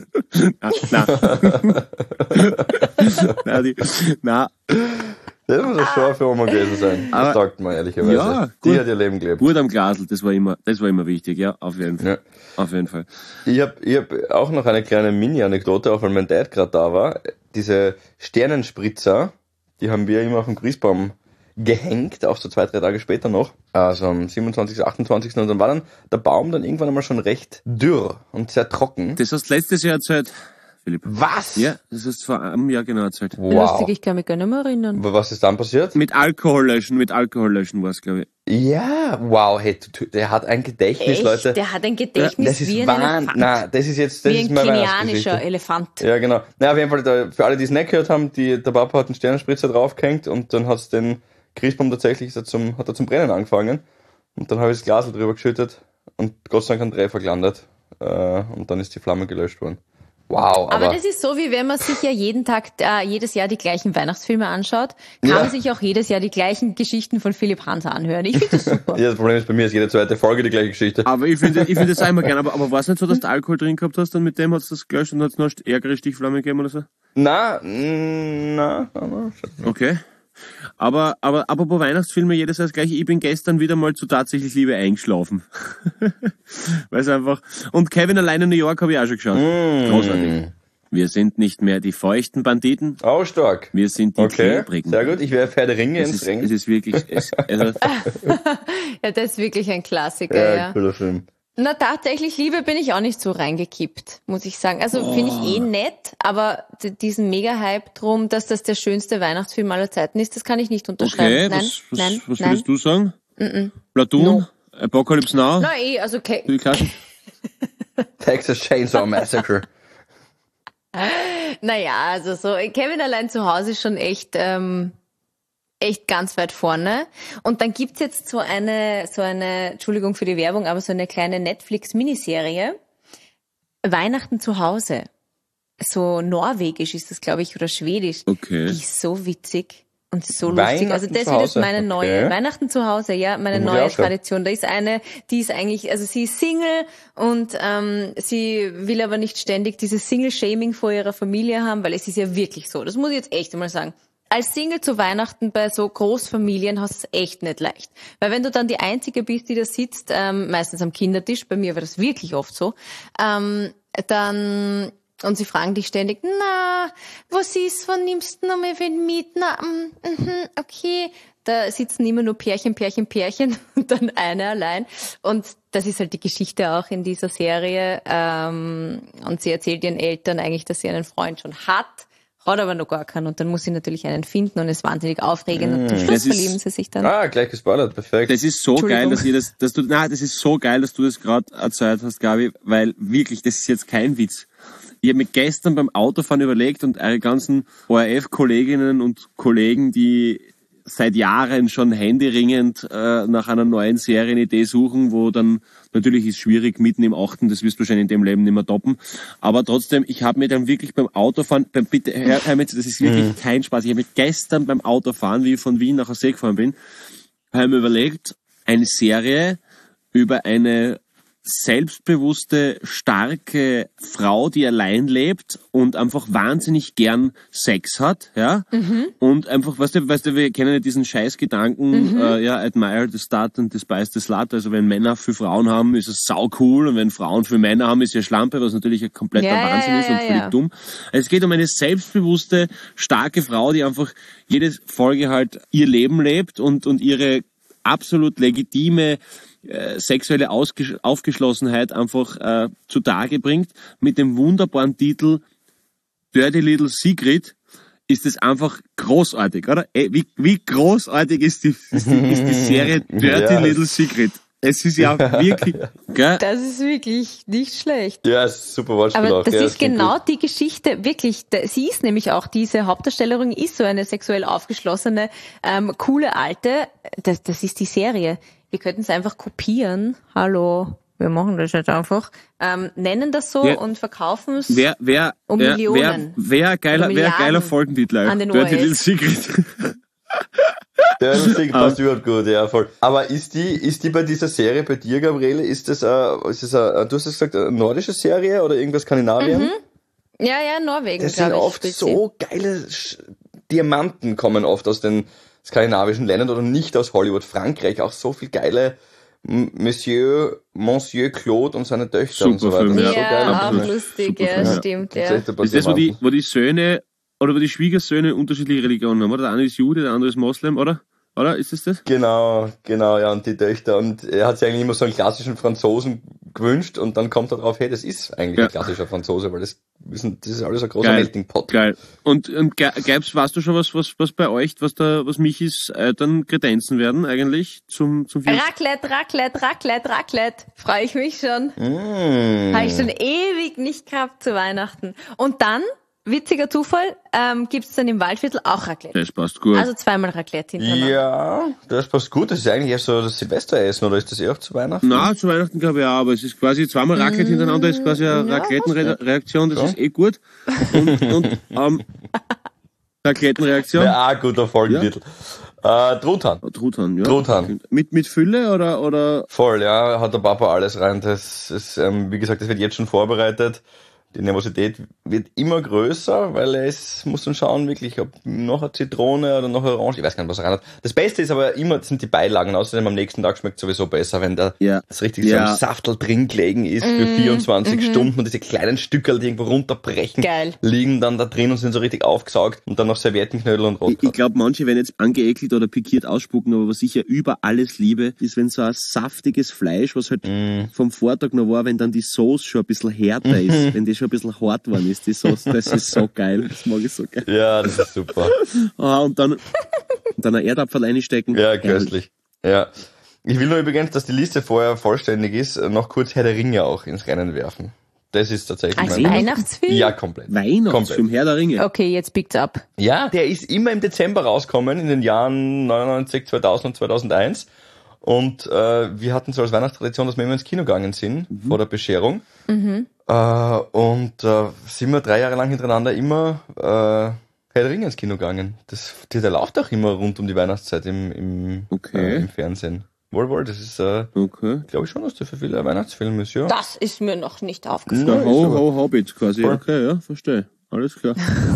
Nein, nein. nein, die, nein. Das muss eine Show für Oma gewesen sein. Das Aber- sagt man ehrlicherweise. Ja, die gut. hat ihr Leben gelebt. Gut am Glasl, das war immer, das war immer wichtig, ja, auf jeden Fall. Ja. Auf jeden Fall. Ich habe ich hab auch noch eine kleine Mini-Anekdote, auch weil mein Dad gerade da war. Diese Sternenspritzer, die haben wir immer auf dem Christbaum gehängt, auch so zwei, drei Tage später noch. Also am siebenundzwanzigsten, achtundzwanzigsten Und dann war dann der Baum dann irgendwann einmal schon recht dürr und sehr trocken. Das hast du letztes Jahr erzählt, Philipp. Was? Ja, das hast du vor einem Jahr genau erzählt. Wow. Lustig, ich kann mich gar nicht mehr erinnern. Was ist dann passiert? Mit Alkohol löschen, mit Alkohol löschen war es, glaube ich. Ja, wow, hey, du- der hat ein Gedächtnis, Echt? Leute. Der hat ein Gedächtnis Das ist wie ein Wahnsinn. Elefant. Nein, das ist jetzt, das wie ist ein meine kenianischer Weihnachtsgeschichte. Elefant. Ja, genau. Na, auf jeden Fall, da, für alle, die es nicht gehört haben, die, der Papa hat einen Sternenspritzer draufgehängt und dann hat's den Christbaum tatsächlich ist er zum, hat er zum Brennen angefangen. Und dann habe ich das Glas drüber geschüttet und Gott sei Dank ein Treffer gelandet. Äh, und dann ist die Flamme gelöscht worden. Wow, aber, Aber das ist so, wie wenn man sich ja jeden Tag, äh, jedes Jahr die gleichen Weihnachtsfilme anschaut, kann Ja. man sich auch jedes Jahr die gleichen Geschichten von Philipp Hansa anhören. Ich finde das super. ja, das Problem ist, bei mir ist jede zweite Folge die gleiche Geschichte. Aber ich finde, ich finde das auch immer gerne. Aber, aber war es nicht so, dass du Alkohol drin gehabt hast und mit dem hast du das gelöscht und hat es noch ärgere Stichflamme gegeben oder so? Na, mm, na, na, na. Okay. Aber, aber, aber bei Weihnachtsfilme jedes Jahr das gleiche. Ich bin gestern wieder mal zu tatsächlich Liebe eingeschlafen. Weil es einfach, und Kevin allein in New York habe ich auch schon geschaut. Großartig. Wir sind nicht mehr die feuchten Banditen. Auch stark. Wir sind die Okay, klebrigen. sehr gut. Ich werfe Herr der Ringe Es ins ist, Ring. es ist wirklich, es, also, Ja, das ist wirklich ein Klassiker, Ja, ja. cooler Film. Na, tatsächlich Liebe bin ich auch nicht so reingekippt, muss ich sagen. Also finde ich eh nett, aber d- diesen Mega-Hype drum, dass das der schönste Weihnachtsfilm aller Zeiten ist, das kann ich nicht unterschreiben. okay, nein, was, was, nein, was nein. würdest du sagen? Platoon? No. Apocalypse Now? Na eh, also okay. Die Klasse? Texas Chainsaw Massacre. Naja, also so Kevin allein zu Hause ist schon echt, ähm, echt ganz weit vorne. Und dann gibt's jetzt so eine, so eine, Entschuldigung für die Werbung, aber so eine kleine Netflix-Miniserie. Weihnachten zu Hause. So norwegisch ist das, glaube ich, oder schwedisch. Okay. Die ist so witzig und so Weihnachten lustig. Also das zu wird jetzt Hause, meine neue, okay. Weihnachten zu Hause, ja, meine Muss ich neue auch schauen. Tradition. Da ist eine, die ist eigentlich, also sie ist Single und ähm, sie will aber nicht ständig dieses Single-Shaming vor ihrer Familie haben, weil es ist ja wirklich so. Das muss ich jetzt echt einmal sagen. Als Single zu Weihnachten bei so Großfamilien hast du es echt nicht leicht. Weil wenn du dann die Einzige bist, die da sitzt, ähm, meistens am Kindertisch, bei mir war das wirklich oft so, ähm, dann, und sie fragen dich ständig, na, was ist, wann nimmst du noch mal wen mit? Na, mm, mhm, okay. Da sitzen immer nur Pärchen, Pärchen, Pärchen und dann eine allein. Und das ist halt die Geschichte auch in dieser Serie. Ähm, und sie erzählt ihren Eltern eigentlich, dass sie einen Freund schon hat, hat aber noch gar keinen. Und dann muss sie natürlich einen finden und ist wahnsinnig aufregend. Und zum Schluss Das ist- verlieben sie sich dann. Ah, gleich gespoilert, perfekt. Das ist so Entschuldigung. geil, dass ihr das, dass du, na, das ist so geil, dass du das gerade erzählt hast, Gabi, weil wirklich, das ist jetzt kein Witz. Ich habe mir gestern beim Autofahren überlegt und eure ganzen O R F-Kolleginnen und Kollegen, die seit Jahren schon händeringend äh, nach einer neuen Serienidee suchen, wo dann, natürlich ist schwierig, mitten im Achten, das wirst du wahrscheinlich in dem Leben nicht mehr toppen, aber trotzdem, ich habe mir dann wirklich beim Autofahren, beim, bitte, hör, hör mir zu, das ist wirklich kein Spaß, ich habe mir gestern beim Autofahren, wie ich von Wien nach Aussee gefahren bin, habe mir überlegt, eine Serie über eine selbstbewusste, starke Frau, die allein lebt und einfach wahnsinnig gern Sex hat, ja, mhm. und einfach, weißt du, weißt du, wir kennen ja diesen Scheißgedanken, mhm. äh, ja, admire the stud and despise the slut, also wenn Männer für Frauen haben, ist es sau cool und wenn Frauen für Männer haben, ist ja Schlampe, was natürlich ein kompletter Ja, Wahnsinn ja, ist ja, und völlig ja. dumm. Es geht um eine selbstbewusste, starke Frau, die einfach jede Folge halt ihr Leben lebt und, und ihre absolut legitime äh, sexuelle Ausges- Aufgeschlossenheit einfach äh, zutage bringt. Mit dem wunderbaren Titel Dirty Little Secret ist es einfach großartig, oder? Ey, wie, wie großartig ist die, ist die, ist die Serie Dirty Ja. Little Secret? Es ist ja wirklich, gell? Das ist wirklich nicht schlecht. Ja, ist super Wortspiel Aber auch. das ja, ist klingt genau gut. die Geschichte, wirklich, da- sie ist nämlich auch, diese Hauptdarstellerin ist so eine sexuell aufgeschlossene, ähm, coole Alte, das, das ist die Serie. Wir könnten es einfach kopieren, hallo, wir machen das jetzt einfach, ähm, nennen das so Ja. und verkaufen es Wer, wer, um wer, Millionen. wer, wer geiler, Oder wer geiler Milliarden Folgentitel an den Dirty O R S. Little Secret. Der Musik passt überhaupt gut, ja, voll. Aber ist die, ist die bei dieser Serie bei dir, Gabriele, ist das, äh, ist das äh, du hast es gesagt, eine nordische Serie oder irgendwas Skandinavien? Mhm. Ja, ja, Norwegen, Das sind glaube ich. oft spielt so geile Sch- Diamanten kommen oft aus den skandinavischen Ländern oder nicht aus Hollywood. Frankreich auch so viel geile M- Monsieur, Monsieur Claude und seine Töchter und so Super weiter. Film, sie. ja. So Ja, geil. auch absolut. lustig, Super ja, Film, ja. stimmt, Das ist ja. echt ein paar Ist das, wo die, Diamanten. wo die Söhne, oder wo die Schwiegersöhne unterschiedliche Religionen haben, oder? Der eine ist Jude, der andere ist Moslem, oder? Oder? Ist das das? Genau, genau, ja, und die Töchter. Und er hat sich eigentlich immer so einen klassischen Franzosen gewünscht und dann kommt er drauf, hey, das ist eigentlich Ja. ein klassischer Franzose, weil das ist, ein, das ist alles ein großer Geil. Melting Pot. Geil. Und, und ge- gäb's, weißt du schon, was, was, was bei euch, was da, was Michis Eltern kredenzen werden eigentlich zum, zum Film? Raclette, Raclette, Raclette, Raclette. Freue ich mich schon. Mm. Habe ich schon ewig nicht gehabt zu Weihnachten. Und dann, witziger Zufall, ähm, gibt's dann im Waldviertel auch Raclette. Das passt gut. Also zweimal Raclette hintereinander. Ja, das passt gut. Das ist eigentlich erst so das Silvesteressen, oder ist das eher auch zu Weihnachten? Na, zu Weihnachten glaube ich auch, aber es ist quasi zweimal Raclette hintereinander, ist quasi eine ja, Raclettenreaktion, das Ja. ist eh gut. Und, und ähm, Raclettenreaktion. Ja, ah, guter Folgentitel. Äh, Truthahn. Truthahn, ja. Truthahn. Mit, mit Fülle oder, oder, Voll, ja, hat der Papa alles rein. Das ist, ähm, wie gesagt, das wird jetzt schon vorbereitet. Die Nervosität wird immer größer, weil es muss dann schauen, wirklich, ob noch eine Zitrone oder noch eine Orange, ich weiß gar nicht, was er rein hat. Das Beste ist aber immer, sind die Beilagen. Außerdem am nächsten Tag schmeckt sowieso besser, wenn da Ja. das richtig Ja. so im Saftel drin gelegen ist für vierundzwanzig Stunden und diese kleinen Stückerl, die irgendwo runterbrechen, Geil. liegen dann da drin und sind so richtig aufgesaugt und dann noch Serviettenknödel und ich, Rotkraut. ich glaube, manche werden jetzt angeekelt oder pikiert ausspucken, aber was ich ja über alles liebe, ist, wenn so ein saftiges Fleisch, was halt vom Vortag noch war, wenn dann die Sauce schon ein bisschen härter ist, wenn die schon ein bisschen hart worden ist, die Sauce, das ist so geil, das mag ich so geil. Ja, das ist super. Ah, und dann, und dann ein Erdapfel reinstecken. Ja, Geil. köstlich. Ja. Ich will nur übrigens, dass die Liste vorher vollständig ist, noch kurz Herr der Ringe auch ins Rennen werfen. Das ist tatsächlich Als mein... Weihnachtsfilm? Ja, komplett. Weihnachtsfilm, Herr der Ringe. Okay, jetzt biegt's ab. Ja, der ist immer im Dezember rausgekommen, in den Jahren neunundneunzig, zweitausend und zweitausendeins. Und äh, wir hatten so als Weihnachtstradition, dass wir immer ins Kino gegangen sind, Mhm. vor der Bescherung. Äh, und äh, sind wir drei Jahre lang hintereinander immer äh, Herr der Ringe ins Kino gegangen. Das, der, der läuft auch immer rund um die Weihnachtszeit im, im, Okay. äh, im Fernsehen. Wohl, wohl, das ist, äh, Okay. glaube ich schon, dass der für viele Weihnachtsfilm ist, ja. Das ist mir noch nicht aufgefallen. Der Ja, ist Ho, aber- Ho, Hobbit quasi. Voll. Okay, ja, verstehe. Alles klar.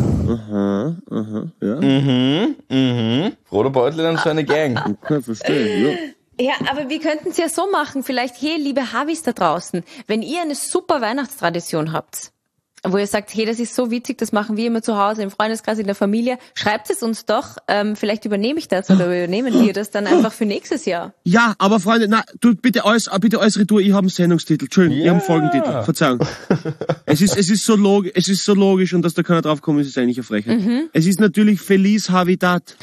Aha, aha, ja. Mhm, mhm. Frodo Beutel und seine Gang. Okay, verstehe, ja. Ja, aber wir könnten es ja so machen, vielleicht, hey, liebe Havis da draußen, wenn ihr eine super Weihnachtstradition habt, wo ihr sagt, hey, das ist so witzig, das machen wir immer zu Hause, im Freundeskreis, in der Familie, schreibt es uns doch, ähm, vielleicht übernehme ich das oder übernehmen wir das dann einfach für nächstes Jahr. Ja, aber Freunde, na, du, bitte alles, ah, bitte alles retour, ich habe einen Sendungstitel, Entschuldigung, ich habe einen Ja. Folgentitel, Verzeihung. es ist, es ist so logisch, es ist so logisch und dass da keiner drauf kommt, ist es eigentlich eine Frechheit. Es ist natürlich Feliz Habitat.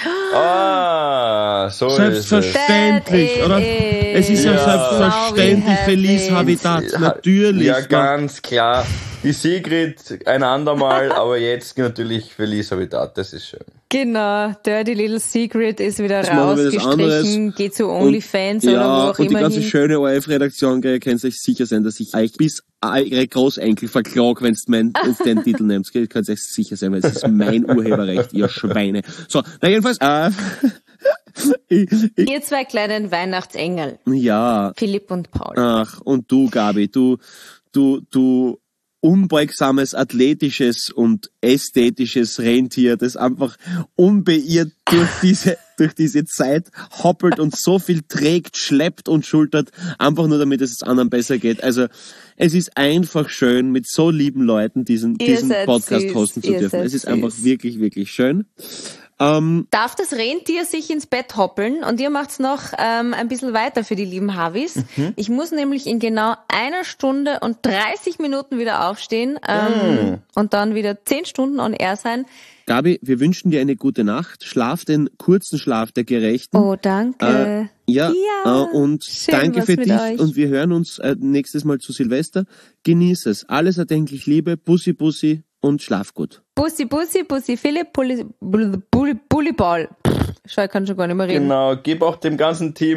Ah, so ist es. Selbstverständlich, That oder? it Es ist ja, Ja. selbstverständlich So we Feliz have Habitat, it. natürlich. Ja, wa- ganz klar. Die Sigrid ein andermal, aber jetzt natürlich Feliz Habitat, das ist schön. Genau, Dirty Little Secret ist wieder Jetzt machen wir das rausgestrichen, anderes. geht zu Und- OnlyFans oder wo ja, auch und die immer ganze hin. schöne O R F-Redaktion, gell, ihr könnt euch sicher sein, dass ich euch bis eure Großenkel verklag, wenn ihr auf den Titel nehmt. Gell, ihr könnt euch sicher sein, weil es ist mein Urheberrecht, ihr Schweine. So, na jedenfalls, äh, ich, ich, Ihr zwei kleinen Weihnachtsengel, ja, Philipp und Paul. ach, und du, Gabi, du, du, du unbeugsames, athletisches und ästhetisches Rentier, das einfach unbeirrt durch diese, durch diese Zeit hoppelt und so viel trägt, schleppt und schultert, einfach nur damit es anderen besser geht. Also, es ist einfach schön, mit so lieben Leuten diesen, Ihr diesen seid Podcast süß, hosten zu ihr dürfen. seid Es ist süß. einfach wirklich, wirklich schön. Ähm, Darf das Rentier sich ins Bett hoppeln und ihr macht's noch ähm, ein bisschen weiter für die lieben Havis. Mhm. Ich muss nämlich in genau einer Stunde und dreißig Minuten wieder aufstehen ähm, und dann wieder zehn Stunden on air sein. Gabi, wir wünschen dir eine gute Nacht. Schlaf den kurzen Schlaf der Gerechten. Oh, danke. Äh, ja, Ja, äh, und schön danke was für mit dich euch. und wir hören uns äh, nächstes Mal zu Silvester. Genieß es. Alles erdenklich Liebe, Bussi Bussi und schlaf gut. Bussi, Bussi, Bussi, Philipp, Bulli, Bulli, Bulli, Bulli Ball. Schau, ich kann schon gar nicht mehr reden. Genau, gib auch dem ganzen Team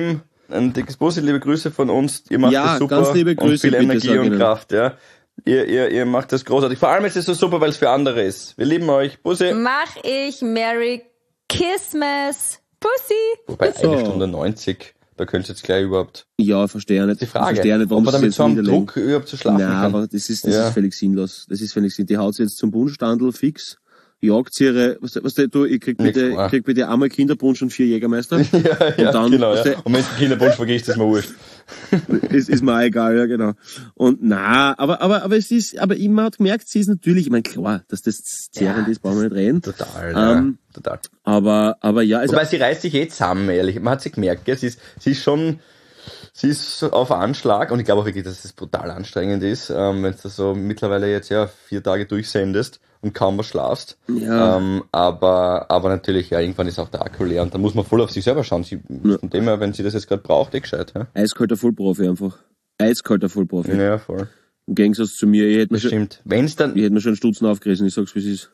ein dickes Bussi, liebe Grüße von uns. Ihr macht Ja, das super ganz liebe Grüße, und viel bitte, Energie sag und Ihnen. Kraft, ja. Ihr, ihr, ihr macht das großartig. Vor allem ist es so super, weil es für andere ist. Wir lieben euch. Bussi. Mach ich Merry Christmas. Pussy. Wobei So. eine Stunde neunzig, da könnt ihr jetzt gleich überhaupt... Ja, verstehe ja nicht. Die Frage, Ich verstehe nicht, warum ob man sie damit jetzt so einem niederlegen. Druck überhaupt zu schlafen Nein, kann. aber das ist, das Ja. ist völlig sinnlos. Das ist völlig sinnlos. Die haut sie jetzt zum Bundstandl fix, jagt sie ihre, was, was du, ich krieg Nix bitte, klar. ich krieg bitte einmal Kinderpunsch und vier Jägermeister. Ja, ja, dann- genau. was Ja. der- Und wenn du den Kinderpunsch vergisst, ist mir wurscht. ist, ist mir auch egal, ja, genau. Und na, aber, aber, aber es ist, aber man hat gemerkt, sie ist natürlich, ich meine, klar, dass das zehrend Ja, ist, brauchen wir nicht reden. Total, ja. Ähm, Total. Aber, aber ja, also, Wobei sie reißt sich eh zusammen, ehrlich. Man hat sie gemerkt, gell? Sie ist, sie ist schon, sie ist auf Anschlag und ich glaube auch wirklich, dass es brutal anstrengend ist, ähm, wenn du so mittlerweile jetzt ja vier Tage durchsendest und kaum was schlafst. Ja. Ähm, aber, aber natürlich, ja, irgendwann ist auch der Akku leer und dann muss man voll auf sich selber schauen. Sie, Ja. Von dem her, wenn sie das jetzt gerade braucht, eh gescheit, ja? eiskalter Vollprofi einfach. Eiskalter Vollprofi. Ja, voll. Im Gegensatz zu mir, ich hätte mir Das schon, stimmt. Wenn's dann, ich hätte mir schon einen Stutzen aufgerissen, ich sag's wie es ist.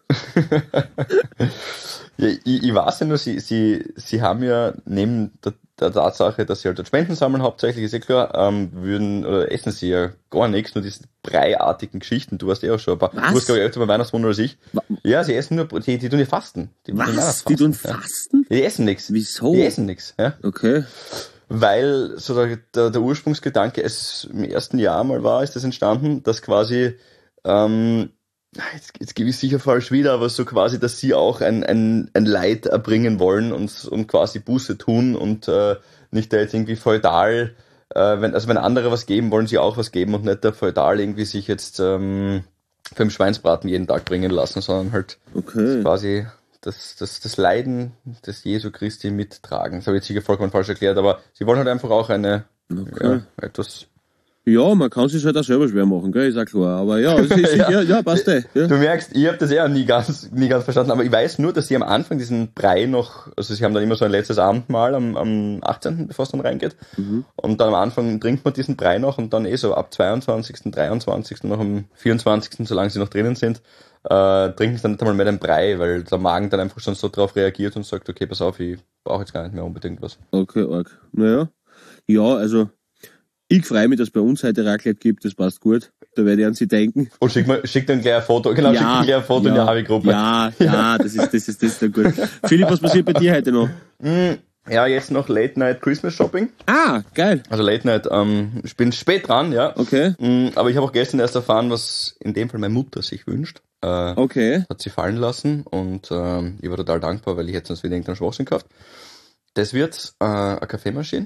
Ja, ich, ich weiß ja nur, sie, sie, sie haben ja neben der, der Tatsache, dass sie halt Spenden sammeln, hauptsächlich, ist eh klar, ähm, würden, oder essen sie ja gar nichts, nur diese breiartigen Geschichten. Du warst eh auch schon ein paar, Was? du warst, glaube ich, öfter beim Weihnachtswunder als ich. Ja, sie essen nur, die, die tun ja fasten. Die, Was? Weihnachtsfasten, Die tun ja. fasten? Die essen nichts. Wieso? Die essen nichts, ja. Okay. Weil so der, der, der Ursprungsgedanke es im ersten Jahr mal war, ist das entstanden, dass quasi, ähm, jetzt, jetzt gebe ich sicher falsch wieder, aber so quasi, dass sie auch ein, ein, ein Leid erbringen wollen und, und quasi Buße tun und äh, nicht da jetzt irgendwie feudal, äh, wenn, also wenn andere was geben, wollen sie auch was geben und nicht der feudal irgendwie sich jetzt ähm, für den Schweinsbraten jeden Tag bringen lassen, sondern halt Okay. quasi das, das, das Leiden des Jesu Christi mittragen. Das habe ich jetzt sicher vollkommen falsch erklärt, aber sie wollen halt einfach auch eine, Okay. ja, etwas... Ja, man kann sich halt auch selber schwer machen, gell, ist auch klar. Aber ja, es ist, ja. Ja. ja, ja, passt eh. Ja. Du merkst, ich habe das ja nie ganz, nie ganz verstanden, aber ich weiß nur, dass sie am Anfang diesen Brei noch, also sie haben dann immer so ein letztes Abendmahl am, am achtzehnten, bevor es dann reingeht. Mhm. Und dann am Anfang trinkt man diesen Brei noch und dann eh so ab zweiundzwanzigsten, dreiundzwanzigsten, noch am vierundzwanzigsten, solange sie noch drinnen sind, äh, trinken sie dann nicht einmal mehr den Brei, weil der Magen dann einfach schon so drauf reagiert und sagt, okay, pass auf, ich brauche jetzt gar nicht mehr unbedingt was. Okay, arg. Naja. Ja, also, ich freue mich, dass bei uns heute Raclette gibt, das passt gut. Da werde ich an Sie denken. Und schick, mal, schick dann gleich ein Foto, genau, schick dann gleich ein Foto in die ja, Havi-Gruppe. ja, ja, das ist, das ist, das ist dann gut. Philipp, was passiert bei dir heute noch? Ja, jetzt noch Late Night Christmas Shopping. Ah, geil. Also Late Night, ähm, ich bin spät dran, ja. Okay, Mm, Aber ich habe auch gestern erst erfahren, was in dem Fall meine Mutter sich wünscht. Äh, okay. Hat sie fallen lassen und ähm, ich war total dankbar, weil ich hätte sonst wieder irgendeinen Schwachsinn gekauft. Das wird äh, eine Kaffeemaschine.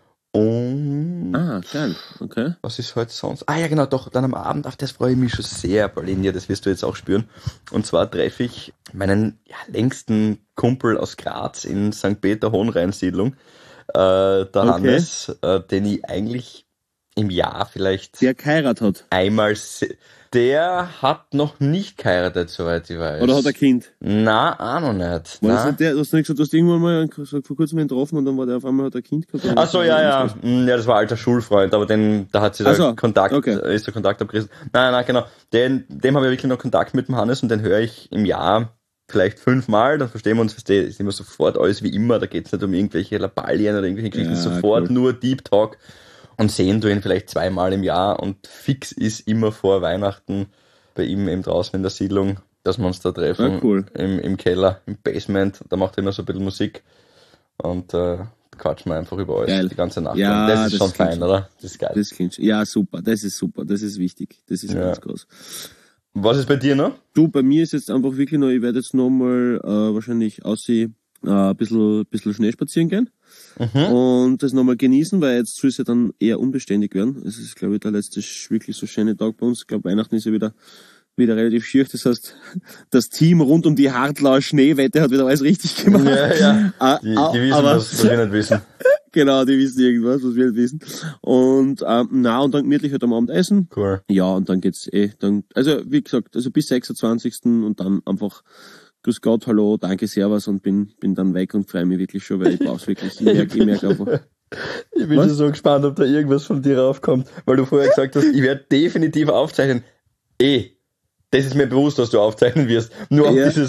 Und Ah, geil. Okay. was ist heute sonst? Ah ja, genau, doch, dann am Abend, auf das freue ich mich schon sehr, Paulinia, das wirst du jetzt auch spüren. Und zwar treffe ich meinen ja, längsten Kumpel aus Graz in Sankt Peter-Hohenrhein-Siedlung, äh, der Okay. Hannes, äh, den ich eigentlich im Jahr vielleicht Der geheiratet hat. einmal se- Der hat noch nicht geheiratet, soweit ich weiß. Oder hat er Kind? Na, auch noch nicht. War das Na. nicht der, du hast nicht gesagt, du hast irgendwann mal so vor kurzem einen getroffen und dann war der auf einmal hat er ein Kind gehabt. Ach so, ja, ja. Mm, Ja, das war ein alter Schulfreund, aber den, da hat sie Ach der so, Kontakt, okay. äh, ist der Kontakt abgerissen. Nein, nein, genau. Den, dem habe ich wirklich noch Kontakt mit dem Hannes und den höre ich im Jahr vielleicht fünfmal, dann verstehen wir uns, verstehe, ist immer sofort alles wie immer, da geht es nicht um irgendwelche Lappalien oder irgendwelche Geschichten, Ja, sofort cool. nur Deep Talk und sehen du ihn vielleicht zweimal im Jahr und fix ist immer vor Weihnachten bei ihm eben draußen in der Siedlung, dass wir uns da treffen, Ah, cool. im, im Keller, im Basement, da macht er immer so ein bisschen Musik und äh, quatschen wir einfach über alles Geil. die ganze Nacht. Ja, und das ist das schon klingt fein, so. oder? Das ist geil. Das klingt, ja, super. Das ist super. Das ist wichtig. Das ist Ja. ganz groß. Was ist bei dir noch? Du, bei mir ist jetzt einfach wirklich noch, ich werde jetzt nochmal äh, wahrscheinlich aussehen, äh, ein bisschen, bisschen Schnee spazieren gehen und das nochmal genießen, weil jetzt soll es ja dann eher unbeständig werden. Es ist, glaube ich, der letzte sch- wirklich so schöne Tag bei uns. Ich glaube, Weihnachten ist ja wieder wieder relativ schier. Das heißt, das Team rund um die Hartlauer Schneewette hat wieder alles richtig gemacht. Ja, ja. Ah, Die, ah, die wissen, aber- was, was wir nicht wissen. Genau, die wissen irgendwas, was wir nicht wissen. Und ähm, na und dann gemütlich heute am Abend essen. Cool. Ja, und dann geht's eh, dann, also wie gesagt, also bis sechsundzwanzigsten und dann einfach Grüß Gott, hallo, danke, servus und bin bin dann weg und freue mich wirklich schon, weil ich brauch's wirklich. Ich merke ich merk einfach. Ich bin Was? schon so gespannt, ob da irgendwas von dir raufkommt, weil du vorher gesagt hast, ich werde definitiv aufzeichnen. Eh, das ist mir bewusst, dass du aufzeichnen wirst. Nur auf Ja. dieses,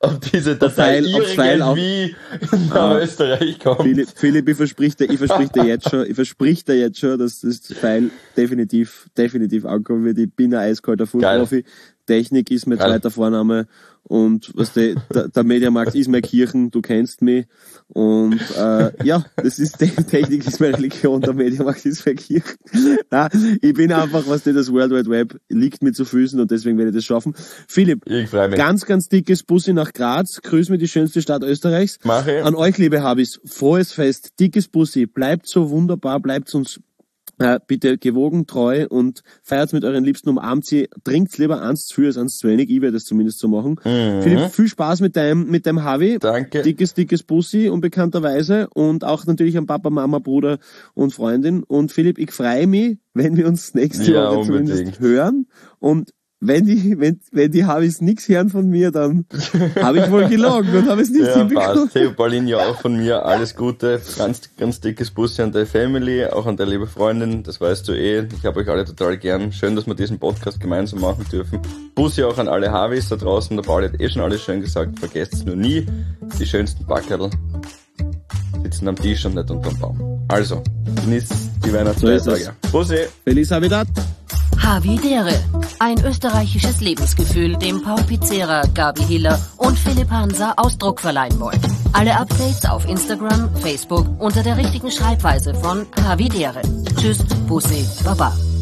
ob diese Datei Pfeil- auf Pfeil auf- irgendwie nach Ah. Österreich kommt. Philipp, Philipp, ich versprich dir, ich versprich dir jetzt schon, ich versprich dir jetzt schon, dass das Pfeil definitiv, definitiv ankommen wird. Ich bin ein eiskalter Fußprofi. Technik ist mein Geil. zweiter Vorname und was der, der, der Mediamarkt ist meine Kirchen, du kennst mich und äh, ja, das ist Technik ist meine Religion, der Mediamarkt ist meine Kirchen. Nein, ich bin einfach, was der das World Wide Web liegt mir zu Füßen und deswegen werde ich das schaffen. Philipp, Ich freue mich. ganz, ganz dickes Bussi nach Graz, grüß mir die schönste Stadt Österreichs. Mach ich. An euch, liebe Habis, frohes Fest, dickes Bussi, bleibt so wunderbar, bleibt uns äh, bitte gewogen, treu und feiert mit euren Liebsten, umarmt sie, trinkt lieber eins zu viel als eins zu wenig, ich werde das zumindest so machen. Mhm. Philipp, viel Spaß mit deinem, mit deinem Havi. Danke. Dickes, dickes Bussi, unbekannterweise und auch natürlich an Papa, Mama, Bruder und Freundin. Und Philipp, ich freue mich, wenn wir uns nächste Ja, Woche unbedingt. zumindest hören und wenn die, wenn, wenn die Habis nichts hören von mir, dann habe ich wohl gelogen und habe es nicht Ja, hinbekommen. passt. Hey, Pauline, ja auch von mir alles Gute. Ganz, ganz dickes Bussi an deine Family, auch an deine liebe Freundin. Das weißt du eh. Ich habe euch alle total gern. Schön, dass wir diesen Podcast gemeinsam machen dürfen. Bussi auch an alle Havis da draußen. Der Pauli hat eh schon alles schön gesagt. Vergesst es nur nie. Die schönsten Backerl sitzen am Tisch und nicht unterm Baum. Also, genießt die So ist Weihnachtsfeiertage. Bussi! Feliz Navidad. Havidere. Ein österreichisches Lebensgefühl, dem Paul Pizzera, Gabi Hiller und Philipp Hansa Ausdruck verleihen wollen. Alle Updates auf Instagram, Facebook unter der richtigen Schreibweise von Havidere. Tschüss, Bussi, Baba.